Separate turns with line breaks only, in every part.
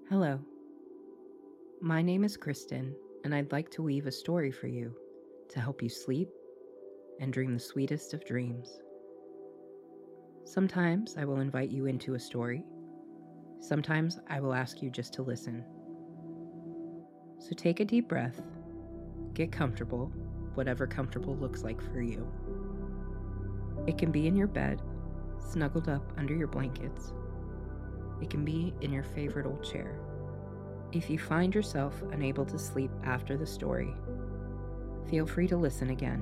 Hello, my name is Kristen, and I'd like to weave a story for you to help you sleep and dream the sweetest of dreams. Sometimes I will invite you into a story. Sometimes I will ask you just to listen. So take a deep breath, get comfortable, whatever comfortable looks like for you. It can be in your bed, snuggled up under your blankets. It can be in your favorite old chair. If you find yourself unable to sleep after the story, feel free to listen again.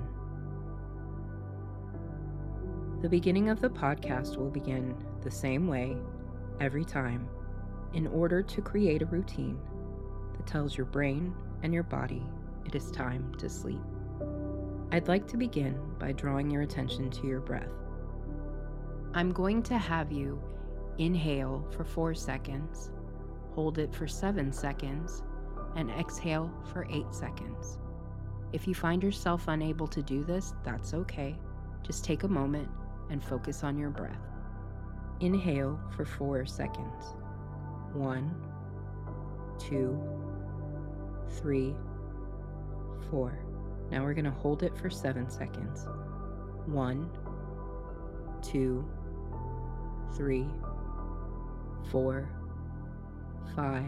The beginning of the podcast will begin the same way every time in order to create a routine that tells your brain and your body it is time to sleep. I'd like to begin by drawing your attention to your breath. I'm going to have you inhale for 4 seconds, hold it for 7 seconds, and exhale for 8 seconds. If you find yourself unable to do this, that's okay. Just take a moment and focus on your breath. Inhale for 4 seconds. 1, 2, 3, 4. Now we're going to hold it for 7 seconds. 1, 2, 3, 4, 5,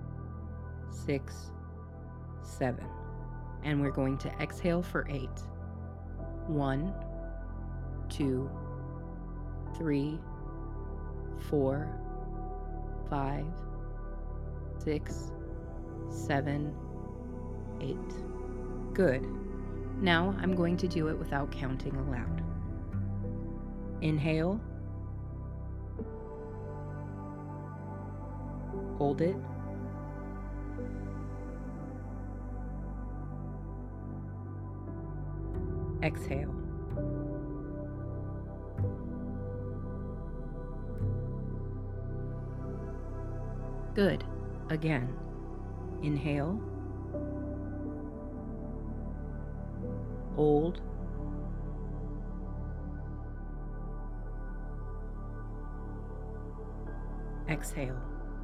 6, 7. And we're going to exhale for 8. 1, 2, 3, 4, 5, 6, 7, 8. Good. Now I'm going to do it without counting aloud. Inhale. Hold it. Exhale. Good. Again. Inhale. Hold. Exhale.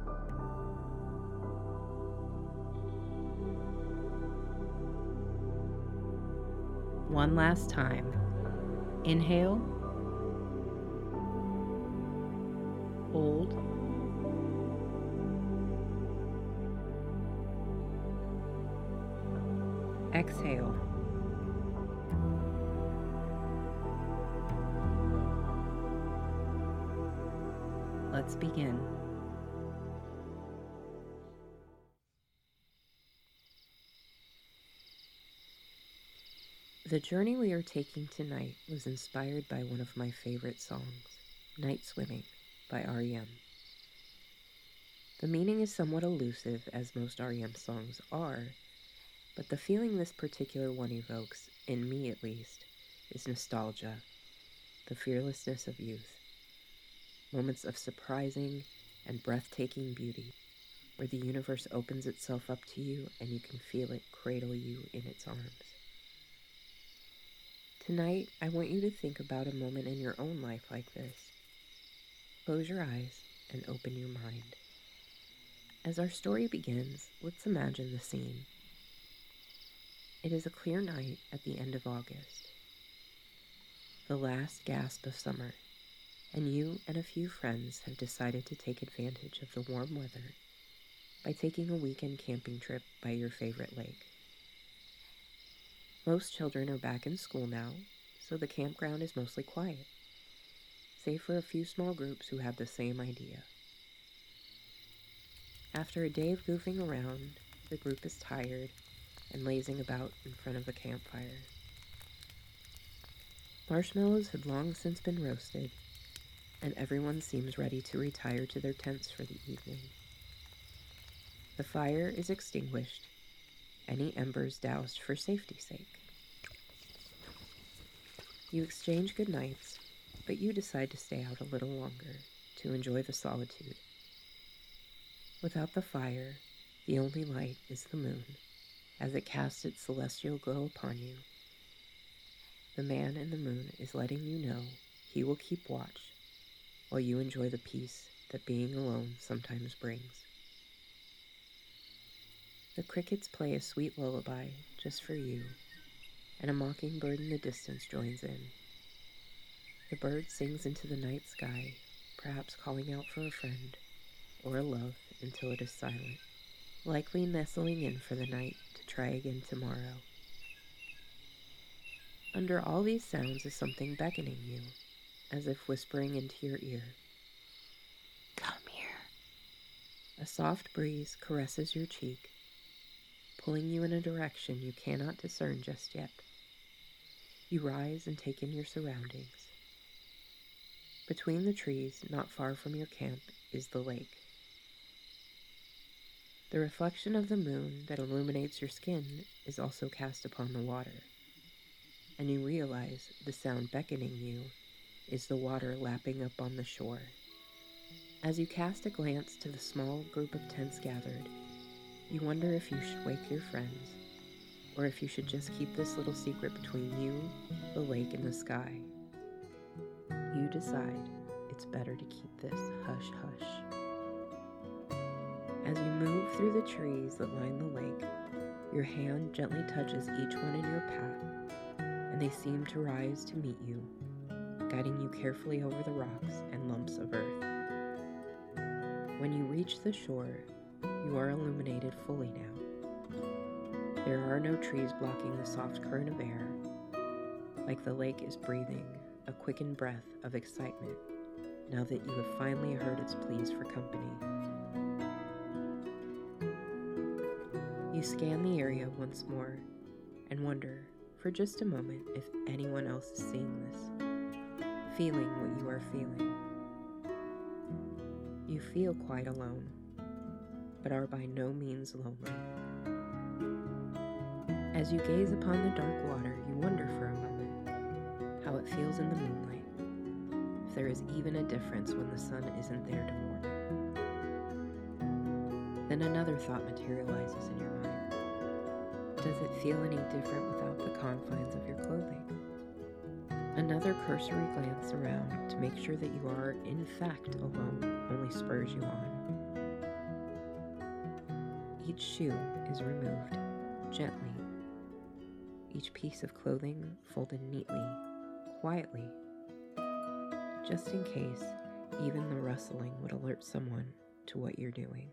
One last time. Inhale. Hold. Exhale. Let's begin. The journey we are taking tonight was inspired by one of my favorite songs, Night Swimming by R.E.M. The meaning is somewhat elusive, as most R.E.M. songs are, but the feeling this particular one evokes, in me at least, is nostalgia, the fearlessness of youth, moments of surprising and breathtaking beauty, where the universe opens itself up to you and you can feel it cradle you in its arms. Tonight, I want you to think about a moment in your own life like this. Close your eyes and open your mind. As our story begins, let's imagine the scene. It is a clear night at the end of August, the last gasp of summer, and you and a few friends have decided to take advantage of the warm weather by taking a weekend camping trip by your favorite lake. Most children are back in school now, so the campground is mostly quiet, save for a few small groups who have the same idea. After a day of goofing around, the group is tired and lazing about in front of the campfire. Marshmallows had long since been roasted, and everyone seems ready to retire to their tents for the evening. The fire is extinguished, any embers doused for safety's sake. You exchange good nights, but you decide to stay out a little longer to enjoy the solitude. Without the fire, the only light is the moon, as it casts its celestial glow upon you. The man in the moon is letting you know he will keep watch while you enjoy the peace that being alone sometimes brings. The crickets play a sweet lullaby just for you, and a mockingbird in the distance joins in. The bird sings into the night sky, perhaps calling out for a friend or a love until it is silent, likely nestling in for the night to try again tomorrow. Under all these sounds is something beckoning you, as if whispering into your ear. Come here. A soft breeze caresses your cheek, pulling you in a direction you cannot discern just yet. You rise and take in your surroundings. Between the trees, not far from your camp, is the lake. The reflection of the moon that illuminates your skin is also cast upon the water, and you realize the sound beckoning you is the water lapping up on the shore. As you cast a glance to the small group of tents gathered, you wonder if you should wake your friends, or if you should just keep this little secret between you, the lake, and the sky. You decide it's better to keep this hush-hush. As you move through the trees that line the lake, your hand gently touches each one in your path, and they seem to rise to meet you, guiding you carefully over the rocks and lumps of earth. When you reach the shore, you are illuminated fully now. There are no trees blocking the soft current of air, like the lake is breathing a quickened breath of excitement now that you have finally heard its pleas for company. You scan the area once more and wonder for just a moment if anyone else is seeing this, feeling what you are feeling. You feel quite alone, but are by no means lonely. As you gaze upon the dark water, you wonder for a moment how it feels in the moonlight, if there is even a difference when the sun isn't there to warm it. Then another thought materializes in your mind. Does it feel any different without the confines of your clothing? Another cursory glance around to make sure that you are, in fact, alone only spurs you on. Each shoe is removed gently, each piece of clothing folded neatly, quietly, just in case even the rustling would alert someone to what you're doing.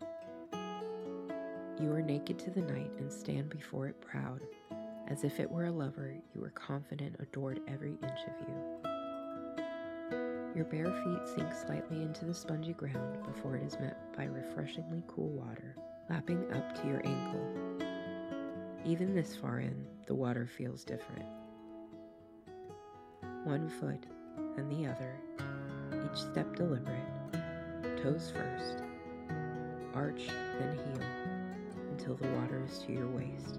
You are naked to the night and stand before it proud, as if it were a lover you were confident adored every inch of you. Your bare feet sink slightly into the spongy ground before it is met by refreshingly cool water, lapping up to your ankle. Even this far in, the water feels different. One foot, then the other, each step deliberate, toes first, arch, then heel, until the water is to your waist.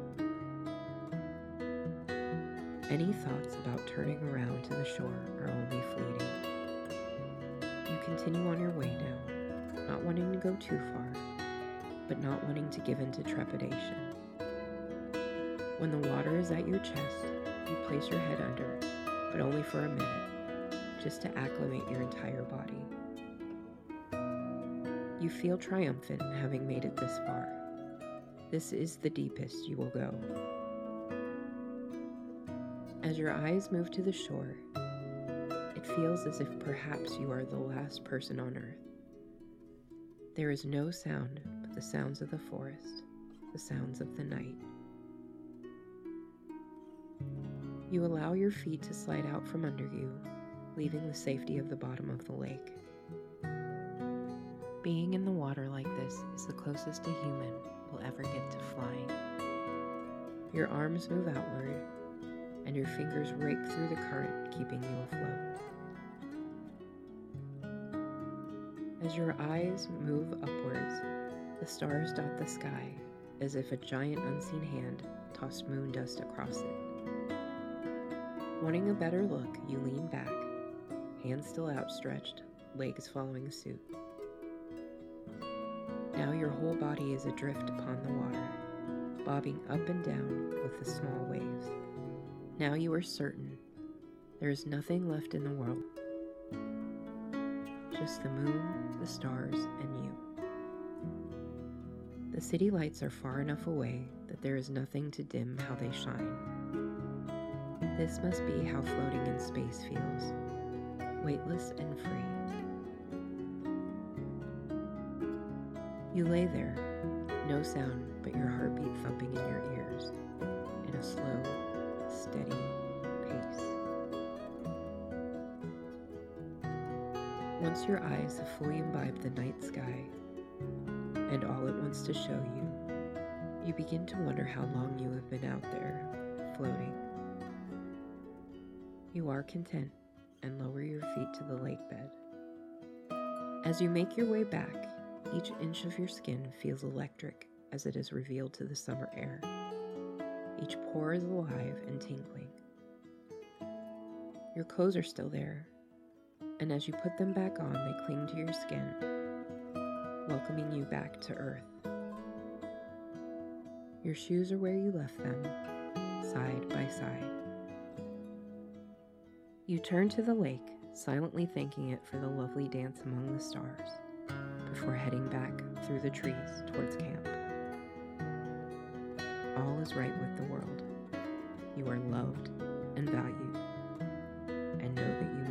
Any thoughts about turning around to the shore are only fleeting. You continue on your way now, not wanting to go too far, but not wanting to give in to trepidation. When the water is at your chest, you place your head under, but only for a minute, just to acclimate your entire body. You feel triumphant in having made it this far. This is the deepest you will go. As your eyes move to the shore, it feels as if perhaps you are the last person on earth. There is no sound but the sounds of the forest, the sounds of the night. You allow your feet to slide out from under you, leaving the safety of the bottom of the lake. Being in the water like this is the closest a human will ever get to flying. Your arms move outward, and your fingers rake through the current, keeping you afloat. As your eyes move upwards, the stars dot the sky as if a giant unseen hand tossed moon dust across it. Wanting a better look, you lean back, hands still outstretched, legs following suit. Now your whole body is adrift upon the water, bobbing up and down with the small waves. Now you are certain there is nothing left in the world. Just the moon, the stars, and you. The city lights are far enough away that there is nothing to dim how they shine. This must be how floating in space feels, weightless and free. You lay there, no sound but your heartbeat thumping in your ears, in a slow, steady pace. Once your eyes have fully imbibed the night sky and all it wants to show you, you begin to wonder how long you have been out there, floating. You are content and lower your feet to the lake bed. As you make your way back, each inch of your skin feels electric as it is revealed to the summer air. Each pore is alive and tingling. Your clothes are still there, and as you put them back on, they cling to your skin, welcoming you back to earth. Your shoes are where you left them, side by side. You turn to the lake, silently thanking it for the lovely dance among the stars, before heading back through the trees towards camp. All is right with the world. You are loved and valued, and know that you